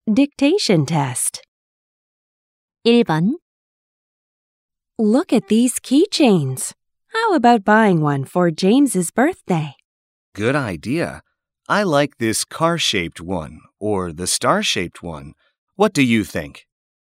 Dictation test. 1번. Look at these keychains. How about buying one for James's birthday? Good idea. I like this car-shaped one or the star-shaped one. What do you think?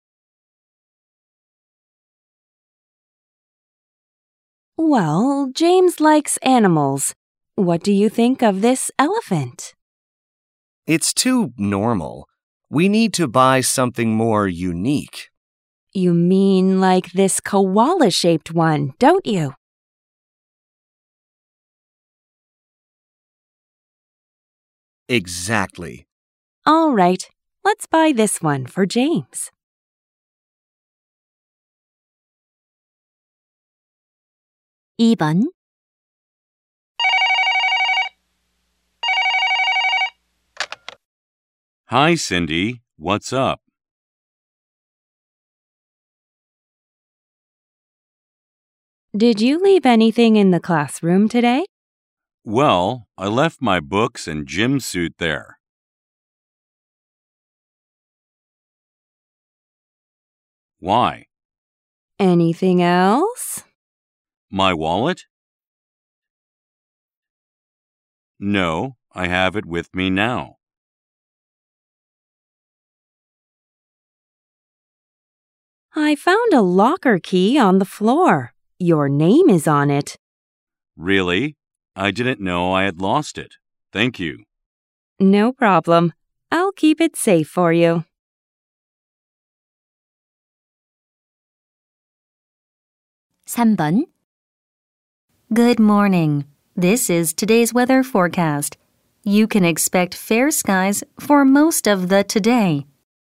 Well, James likes animals. What do you think of this elephant? It's too normal. We need to buy something more unique. You mean like this koala-shaped one, don't you? Exactly. All right, let's buy this one for James. 2번. Hi, Cindy. What's up? Did you leave anything in the classroom today? Well, I left my books and gym suit there. Why? Anything else? My wallet? No, I have it with me now. I found a locker key on the floor. Your name is on it. Really? I didn't know I had lost it. Thank you. No problem. I'll keep it safe for you. 3번. Good morning. This is today's weather forecast. You can expect fair skies for most of the today.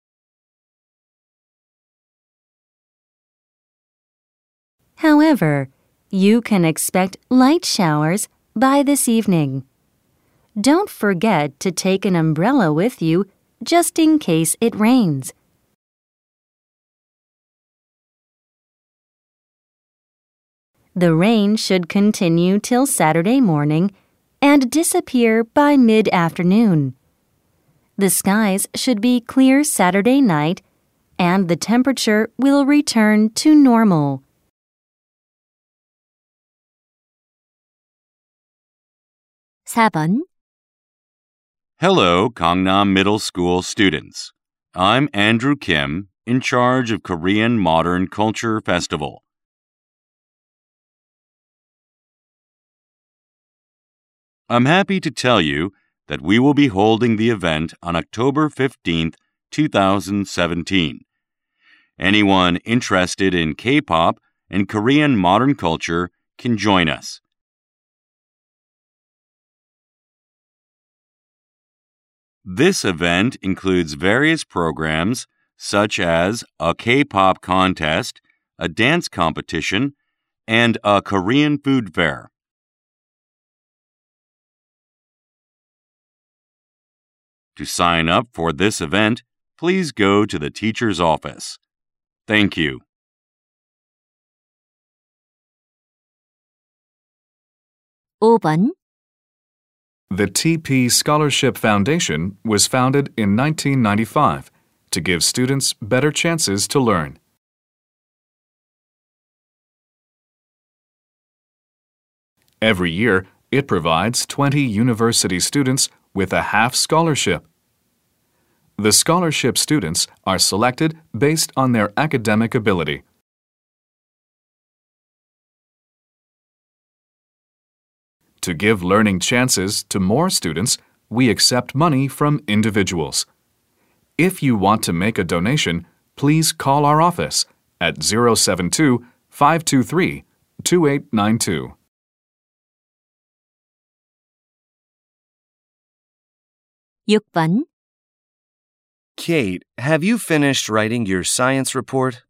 However, you can expect light showers by this evening. Don't forget to take an umbrella with you just in case it rains. The rain should continue till Saturday morning and disappear by mid-afternoon. The skies should be clear Saturday night and the temperature will return to normal. 4번. Hello, Gangnam Middle School students. I'm Andrew Kim, in charge of Korean Modern Culture Festival. I'm happy to tell you that we will be holding the event on October 15th, 2017. Anyone interested in K-pop and Korean modern culture can join us. This event includes various programs such as a K-pop contest, a dance competition, and a Korean food fair. To sign up for this event, please go to the teacher's office. Thank you. 5번. The TP Scholarship Foundation was founded in 1995 to give students better chances to learn. Every year, it provides 20 university students with a half scholarship. The scholarship students are selected based on their academic ability. To give learning chances to more students, we accept money from individuals. If you want to make a donation, please call our office at 072-523-2892. 6번. Kate, have you finished writing your science report?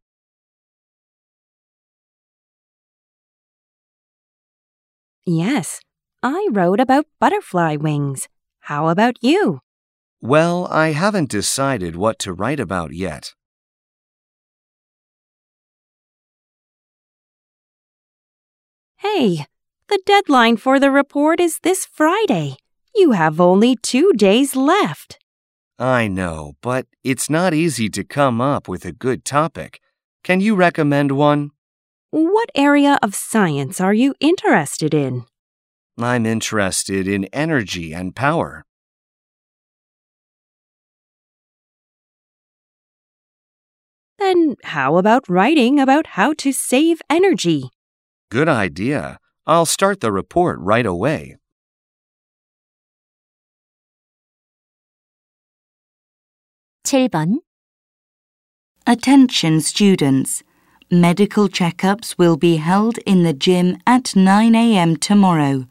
Yes, I wrote about butterfly wings. How about you? Well, I haven't decided what to write about yet. Hey, the deadline for the report is this Friday. You have only 2 days left. I know, but it's not easy to come up with a good topic. Can you recommend one? What area of science are you interested in? I'm interested in energy and power. Then how about writing about how to save energy? Good idea. I'll start the report right away. (7번) Attention students. Medical checkups will be held in the gym at 9 a.m. tomorrow.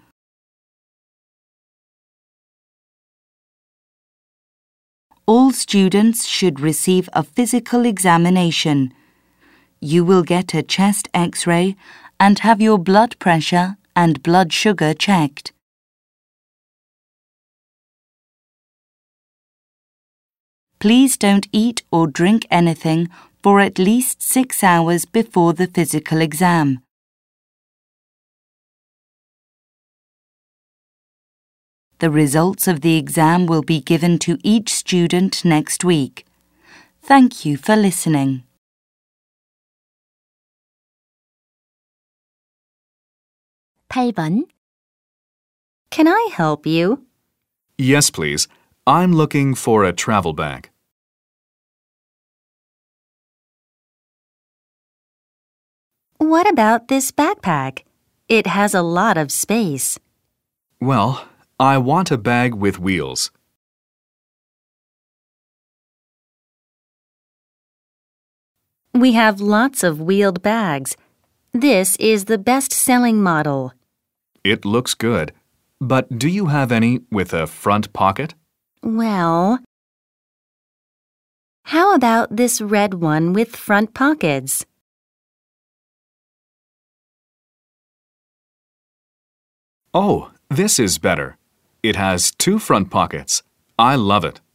All students should receive a physical examination. You will get a chest X-ray and have your blood pressure and blood sugar checked. Please don't eat or drink anything for at least 6 hours before the physical exam. The results of the exam will be given to each student next week. Thank you for listening. (8번) Can I help you? Yes, please. I'm looking for a travel bag. What about this backpack? It has a lot of space. Well, I want a bag with wheels. We have lots of wheeled bags. This is the best-selling model. It looks good. But do you have any with a front pocket? Well, how about this red one with front pockets? Oh, this is better. It has 2 front pockets. I love it.